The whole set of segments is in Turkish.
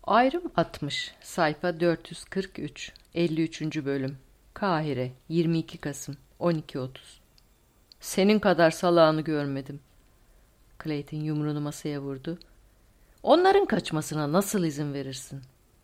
Ayrım 60, sayfa 443, 53. bölüm. Kahire, 22 Kasım, 12:30. Senin kadar salağını görmedim. Clayton yumruğunu masaya vurdu. Onların kaçmasına nasıl izin verirsin?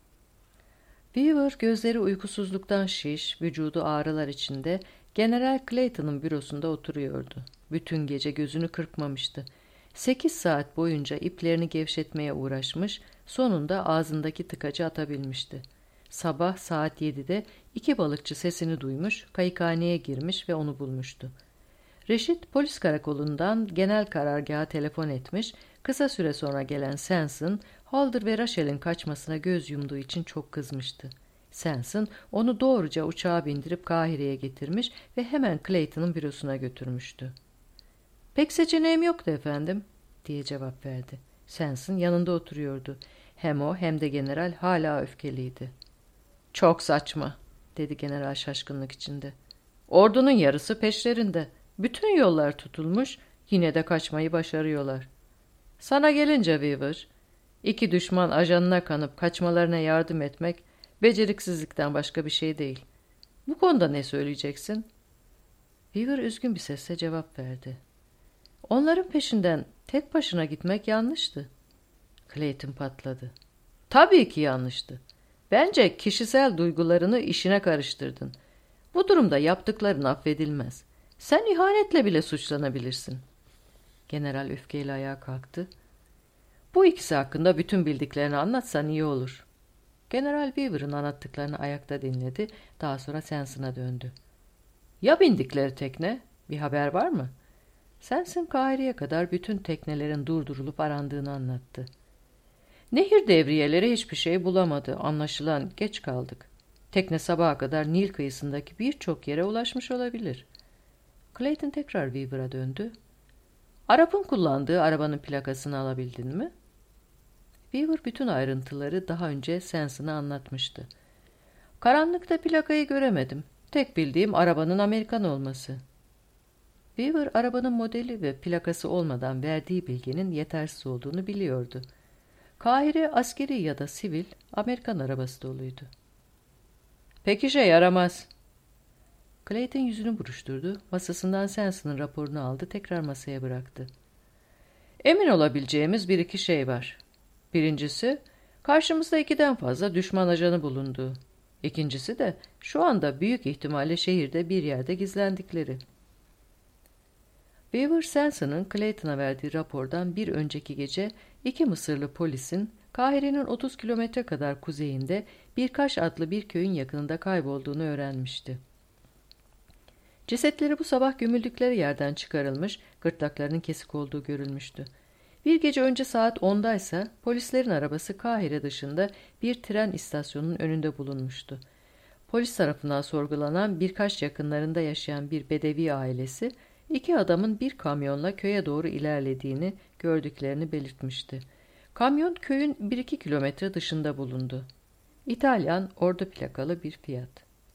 Weaver gözleri uykusuzluktan şiş, vücudu ağrılar içinde General Clayton'ın bürosunda oturuyordu. Bütün gece gözünü kırpmamıştı. 8 saat boyunca iplerini gevşetmeye uğraşmış, sonunda ağzındaki tıkacı atabilmişti. Sabah saat 7'de 2 balıkçı sesini duymuş, kayıkhaneye girmiş ve onu bulmuştu. Reşit polis karakolundan genel karargaha telefon etmiş, kısa süre sonra gelen Sanson, Holder ve Rachel'in kaçmasına göz yumduğu için çok kızmıştı. Sanson onu doğruca uçağa bindirip Kahire'ye getirmiş ve hemen Clayton'ın bürosuna götürmüştü. "Pek seçeneğim yoktu efendim," diye cevap verdi. Sanson yanında oturuyordu. Hem o hem de general hala öfkeliydi. "Çok saçma," dedi general şaşkınlık içinde. "Ordunun yarısı peşlerinde. Bütün yollar tutulmuş, yine de kaçmayı başarıyorlar. Sana gelince Weaver, 2 düşman ajanına kanıp kaçmalarına yardım etmek beceriksizlikten başka bir şey değil. Bu konuda ne söyleyeceksin?" Weaver üzgün bir sesle cevap verdi. "Onların peşinden tek başına gitmek yanlıştı." Clayton patladı. "Tabii ki yanlıştı. Bence kişisel duygularını işine karıştırdın. Bu durumda yaptıkların affedilmez. Sen ihanetle bile suçlanabilirsin." General öfkeyle ayağa kalktı. "Bu ikisi hakkında bütün bildiklerini anlatsan iyi olur." General Weaver'ın anlattıklarını ayakta dinledi. Daha sonra Sanson'a döndü. "Ya bindikleri tekne? Bir haber var mı?" Sanson Kahire'ye kadar bütün teknelerin durdurulup arandığını anlattı. "Nehir devriyeleri hiçbir şey bulamadı. Anlaşılan geç kaldık. Tekne sabaha kadar Nil kıyısındaki birçok yere ulaşmış olabilir." Clayton tekrar Weaver'a döndü. "Arap'ın kullandığı arabanın plakasını alabildin mi?" Weaver bütün ayrıntıları daha önce Sanson'a anlatmıştı. "Karanlıkta plakayı göremedim. Tek bildiğim arabanın Amerikan olması." Weaver arabanın modeli ve plakası olmadan verdiği bilginin yetersiz olduğunu biliyordu. Kahire askeri ya da sivil Amerikan arabası doluydu. "Pek işe yaramaz." Clayton yüzünü buruşturdu. Masasından Sanson'ın raporunu aldı, tekrar masaya bıraktı. "Emin olabileceğimiz 1-2 şey var. Birincisi, karşımızda 2'den fazla düşman ajanı bulunduğu. İkincisi de şu anda büyük ihtimalle şehirde bir yerde gizlendikleri." Weaver, Sanson'ın Clayton'a verdiği rapordan bir önceki gece 2 Mısırlı polisin Kahire'nin 30 kilometre kadar kuzeyinde Birkaş adlı bir köyün yakınında kaybolduğunu öğrenmişti. Cesetleri bu sabah gömüldükleri yerden çıkarılmış, gırtlaklarının kesik olduğu görülmüştü. Bir gece önce saat 10'daysa polislerin arabası Kahire dışında bir tren istasyonunun önünde bulunmuştu. Polis tarafından sorgulanan birkaç yakınlarında yaşayan bir Bedevi ailesi, 2 adamın bir kamyonla köye doğru ilerlediğini gördüklerini belirtmişti. Kamyon köyün 1-2 kilometre dışında bulundu. İtalyan ordu plakalı bir Fiat.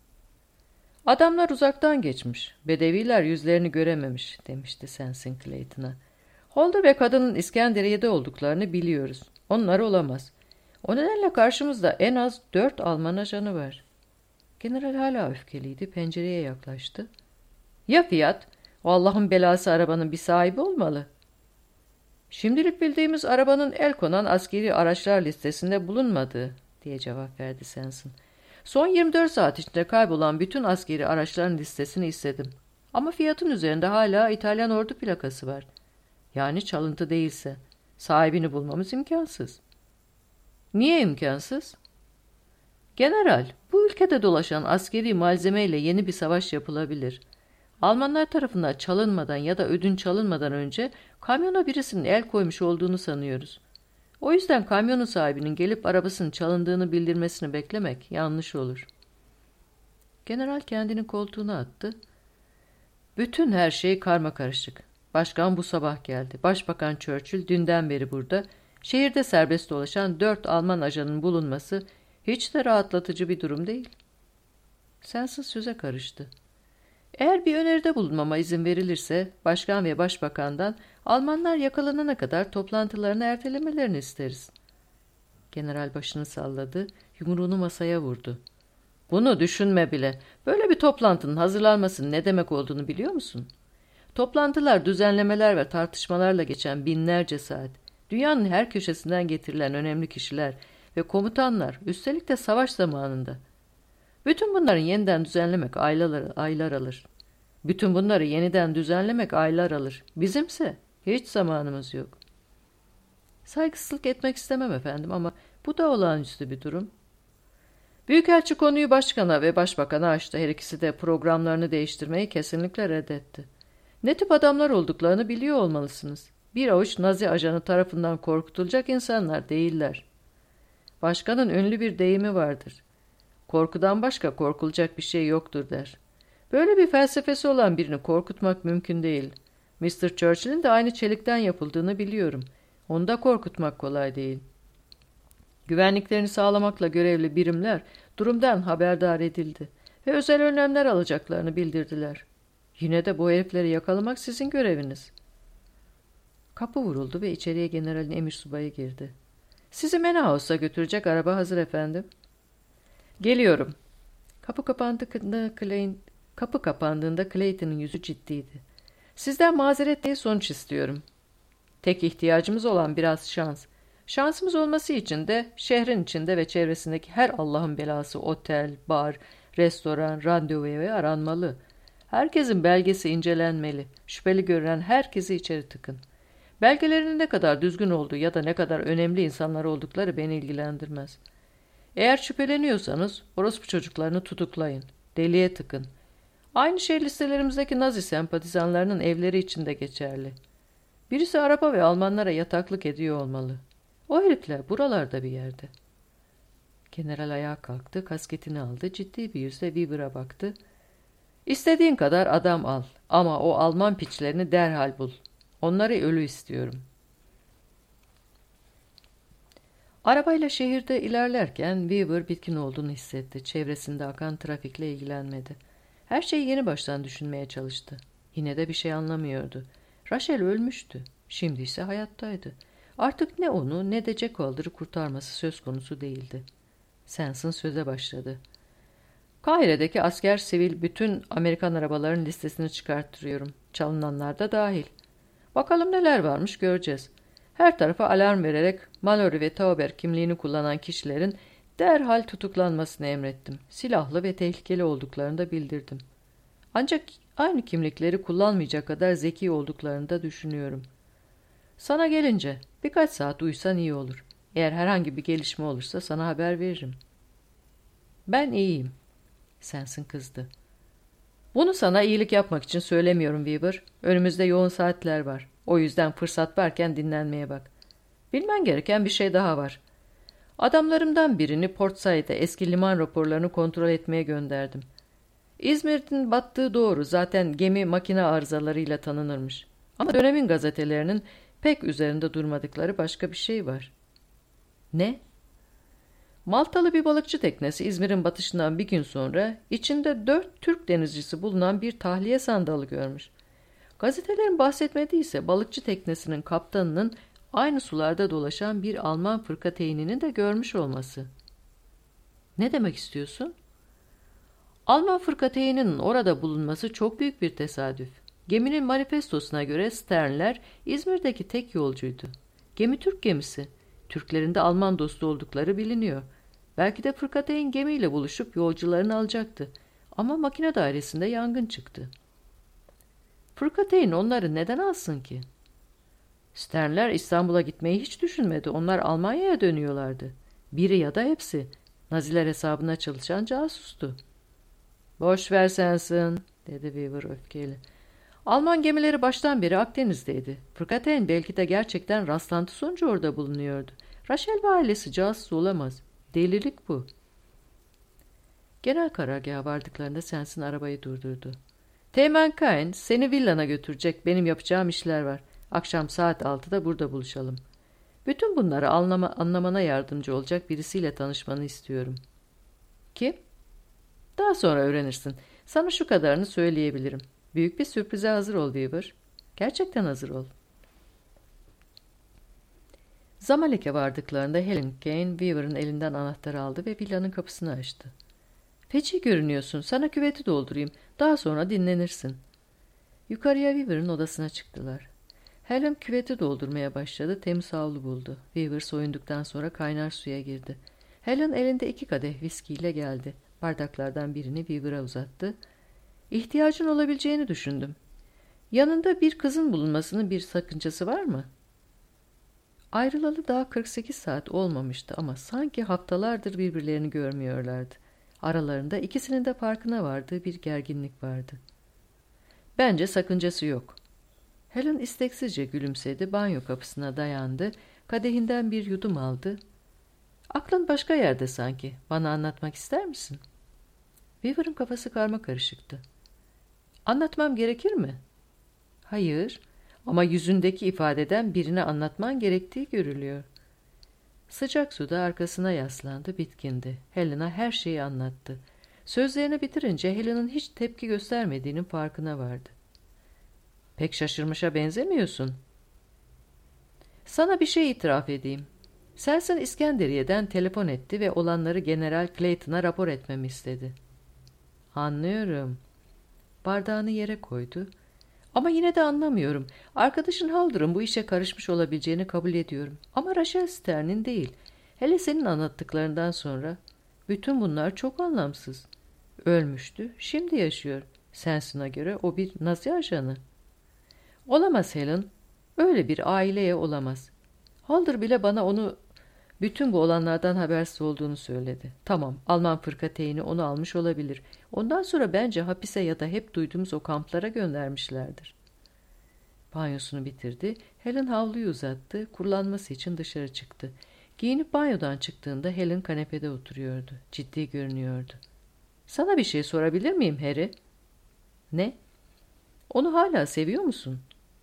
"Adamlar uzaktan geçmiş. Bedeviler yüzlerini görememiş," demişti Sanson Clayton'a. "Holder ve kadının İskenderiye'de olduklarını biliyoruz. Onlar olamaz. O nedenle karşımızda en az 4 Alman ajanı var." General hala öfkeliydi. Pencereye yaklaştı. "Ya Fiat? O Allah'ın belası arabanın bir sahibi olmalı." "Şimdilik bildiğimiz arabanın el konan askeri araçlar listesinde bulunmadığı," diye cevap verdi Sanson. "Son 24 saat içinde kaybolan bütün askeri araçların listesini istedim. Ama Fiat'ın üzerinde hala İtalyan ordu plakası var. Yani çalıntı değilse sahibini bulmamız imkansız." "Niye imkansız?" "General, bu ülkede dolaşan askeri malzemeyle yeni bir savaş yapılabilir. Almanlar tarafından çalınmadan ya da ödünç alınmadan önce kamyona birisinin el koymuş olduğunu sanıyoruz. O yüzden kamyonun sahibinin gelip arabasının çalındığını bildirmesini beklemek yanlış olur." General kendini koltuğuna attı. "Bütün her şey karmakarışık. Başkan bu sabah geldi. Başbakan Churchill dünden beri burada. Şehirde serbest dolaşan 4 Alman ajanının bulunması hiç de rahatlatıcı bir durum değil." Sanson söze karıştı. "Eğer bir öneride bulunmama izin verilirse başkan ve başbakandan Almanlar yakalanana kadar toplantılarını ertelemelerini isteriz." General başını salladı, yumruğunu masaya vurdu. Bunu düşünme bile. Böyle bir toplantının hazırlanmasının ne demek olduğunu biliyor musun? Toplantılar, düzenlemeler ve tartışmalarla geçen binlerce saat. Dünyanın her köşesinden getirilen önemli kişiler ve komutanlar, üstelik de savaş zamanında. Bütün bunları yeniden düzenlemek aylar alır. Bütün bunları yeniden düzenlemek aylar alır. Bizimse hiç zamanımız yok. Saygısızlık etmek istemem efendim ama bu da olağanüstü bir durum. Büyükelçi konuyu başkana ve başbakana açtı. Her ikisi de programlarını değiştirmeyi kesinlikle reddetti. Ne tip adamlar olduklarını biliyor olmalısınız. Bir avuç Nazi ajanı tarafından korkutulacak insanlar değiller. Başkanın ünlü bir deyimi vardır. Korkudan başka korkulacak bir şey yoktur der. Böyle bir felsefesi olan birini korkutmak mümkün değil. Mr. Churchill'in de aynı çelikten yapıldığını biliyorum. Onu da korkutmak kolay değil. Güvenliklerini sağlamakla görevli birimler durumdan haberdar edildi ve özel önlemler alacaklarını bildirdiler. Yine de bu herifleri yakalamak sizin göreviniz. Kapı vuruldu ve içeriye generalin emir subayı girdi. Sizi Menahouse'a götürecek araba hazır efendim. Geliyorum. Kapı kapandığında Clayton'ın yüzü ciddiydi. Sizden mazeret değil, sonuç istiyorum. Tek ihtiyacımız olan biraz şans. Şansımız olması için de şehrin içinde ve çevresindeki her Allah'ın belası otel, bar, restoran, randevu evi aranmalı. Herkesin belgesi incelenmeli. Şüpheli görünen herkesi içeri tıkın. Belgelerinin ne kadar düzgün olduğu ya da ne kadar önemli insanlar oldukları beni ilgilendirmez. Eğer şüpheleniyorsanız orospu çocuklarını tutuklayın. Deliye tıkın. Aynı şey listelerimizdeki Nazi sempatizanlarının evleri için de geçerli. Birisi araba ve Almanlara yataklık ediyor olmalı. O herifler buralarda bir yerde. General ayağa kalktı, kasketini aldı, ciddi bir yüzle Weaver'a baktı. İstediğin kadar adam al ama o Alman piçlerini derhal bul. Onları ölü istiyorum. Arabayla şehirde ilerlerken Weaver bitkin olduğunu hissetti. Çevresinde akan trafikle ilgilenmedi. Her şeyi yeni baştan düşünmeye çalıştı. Yine de bir şey anlamıyordu. Rachel ölmüştü. Şimdi ise hayattaydı. Artık ne onu ne de Jack Alder'ı kurtarması söz konusu değildi. Sanson söze başladı. Kahire'deki asker sivil bütün Amerikan arabaların listesini çıkarttırıyorum. Çalınanlar da dahil. Bakalım neler varmış göreceğiz. Her tarafa alarm vererek Mallory ve Tauber kimliğini kullanan kişilerin derhal tutuklanmasını emrettim. Silahlı ve tehlikeli olduklarını da bildirdim. Ancak aynı kimlikleri kullanmayacak kadar zeki olduklarını da düşünüyorum. Sana gelince birkaç saat uyusan iyi olur. Eğer herhangi bir gelişme olursa sana haber veririm. Ben iyiyim. Sanson kızdı. Bunu sana iyilik yapmak için söylemiyorum Weaver. Önümüzde yoğun saatler var. O yüzden fırsat varken dinlenmeye bak. Bilmen gereken bir şey daha var. Adamlarımdan birini Port Said'e eski liman raporlarını kontrol etmeye gönderdim. İzmir'in battığı doğru, zaten gemi makine arızalarıyla tanınırmış. Ama dönemin gazetelerinin pek üzerinde durmadıkları başka bir şey var. Ne? Maltalı bir balıkçı teknesi İzmir'in batışından bir gün sonra içinde 4 Türk denizcisi bulunan bir tahliye sandalı görmüş. Gazetelerin bahsetmediyse balıkçı teknesinin kaptanının aynı sularda dolaşan bir Alman fırkateynini de görmüş olması. Ne demek istiyorsun? Alman fırkateyninin orada bulunması çok büyük bir tesadüf. Geminin manifestosuna göre Sternler İzmir'deki tek yolcuydu. Gemi Türk gemisi. Türklerin de Alman dostu oldukları biliniyor. Belki de fırkateyn gemiyle buluşup yolcularını alacaktı. Ama makine dairesinde yangın çıktı. Fırkateyn onları neden alsın ki? Sternler İstanbul'a gitmeyi hiç düşünmedi. Onlar Almanya'ya dönüyorlardı. Biri ya da hepsi. Naziler hesabına çalışan casustu. Boş ver Sanson, dedi Weaver öfkeyle. Alman gemileri baştan beri Akdeniz'deydi. Fırkateyn belki de gerçekten rastlantı sonucu orada bulunuyordu. Rachel ve ailesi casus olamaz. Delilik bu. Genel karargaha vardıklarında Sanson arabayı durdurdu. Teğmen Cain, seni villana götürecek, benim yapacağım işler var. Akşam saat 6'da burada buluşalım. Bütün bunları anlamana yardımcı olacak birisiyle tanışmanı istiyorum. Kim? Daha sonra öğrenirsin. Sana şu kadarını söyleyebilirim. Büyük bir sürprize hazır ol Weaver. Gerçekten hazır ol. Zamalek'e vardıklarında Helen Kane, Weaver'ın elinden anahtarı aldı ve villanın kapısını açtı. "Feci görünüyorsun, sana küveti doldurayım, daha sonra dinlenirsin." Yukarıya Weaver'ın odasına çıktılar. Helen küveti doldurmaya başladı, temiz havlu buldu. Weaver soyunduktan sonra kaynar suya girdi. Helen elinde 2 kadeh viskiyle geldi. Bardaklardan birini Weaver'a uzattı. "İhtiyacın olabileceğini düşündüm. Yanında bir kızın bulunmasının bir sakıncası var mı?" Ayrılalı daha 48 saat olmamıştı ama sanki haftalardır birbirlerini görmüyorlardı. Aralarında ikisinin de farkına vardığı bir gerginlik vardı. "Bence sakıncası yok." Helen isteksizce gülümsedi, banyo kapısına dayandı, kadehinden bir yudum aldı. "Aklın başka yerde sanki. Bana anlatmak ister misin?" Weaver'ın kafası karmakarışıktı. "Anlatmam gerekir mi?" "Hayır, ama yüzündeki ifadeden birine anlatman gerektiği görülüyor." Sıcak suda arkasına yaslandı, bitkindi. Helen'a her şeyi anlattı. Sözlerini bitirince Helen'ın hiç tepki göstermediğinin farkına vardı. "Pek şaşırmışa benzemiyorsun." "Sana bir şey itiraf edeyim. Selson İskenderiye'den telefon etti ve olanları General Clayton'a rapor etmemi istedi." "Anlıyorum." Bardağını yere koydu. "Ama yine de anlamıyorum. Arkadaşın Haldur'un bu işe karışmış olabileceğini kabul ediyorum. Ama Rachel Stern'in değil. Hele senin anlattıklarından sonra. Bütün bunlar çok anlamsız. Ölmüştü, şimdi yaşıyor. Senson'a göre o bir Nazi ajanı." "Olamaz Helen. Öyle bir aileye olamaz. Haldur bile bana onu bütün bu olanlardan habersiz olduğunu söyledi. Tamam, Alman fırkateyni onu almış olabilir. Ondan sonra bence hapise ya da hep duyduğumuz o kamplara göndermişlerdir." Banyosunu bitirdi. Helen havluyu uzattı. Kurulanması için dışarı çıktı. Giyinip banyodan çıktığında Helen kanepede oturuyordu. Ciddi görünüyordu. "Sana bir şey sorabilir miyim Harry?" "Ne?" "Onu hala seviyor musun?"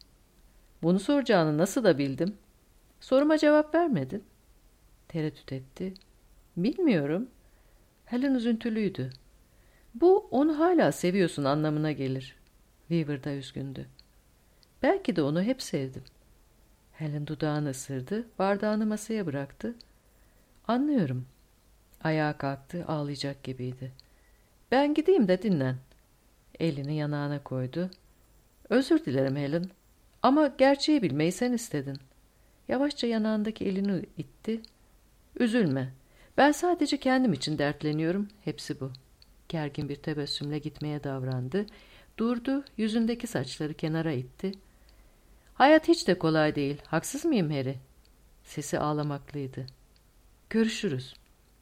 "Bunu soracağını nasıl da bildim?" "Soruma cevap vermedin." Tereddüt etti. "Bilmiyorum." Helen üzüntülüydü. "Bu onu hala seviyorsun anlamına gelir." Weaver da üzgündü. "Belki de onu hep sevdim." Helen dudağını ısırdı, bardağını masaya bıraktı. "Anlıyorum." Ayağa kalktı, ağlayacak gibiydi. "Ben gideyim de dinlen." Elini yanağına koydu. "Özür dilerim Helen. Ama gerçeği bilmeyi sen istedin." Yavaşça yanağındaki elini itti. "Üzülme. Ben sadece kendim için dertleniyorum. Hepsi bu." Gergin bir tebessümle gitmeye davrandı. Durdu, yüzündeki saçları kenara itti. "Hayat hiç de kolay değil. Haksız mıyım Harry?" Sesi ağlamaklıydı. "Görüşürüz."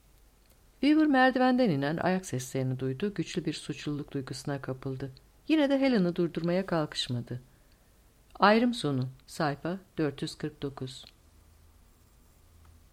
Weaver merdivenden inen ayak seslerini duydu. Güçlü bir suçluluk duygusuna kapıldı. Yine de Helen'ı durdurmaya kalkışmadı. Ayrım sonu. Sayfa 449.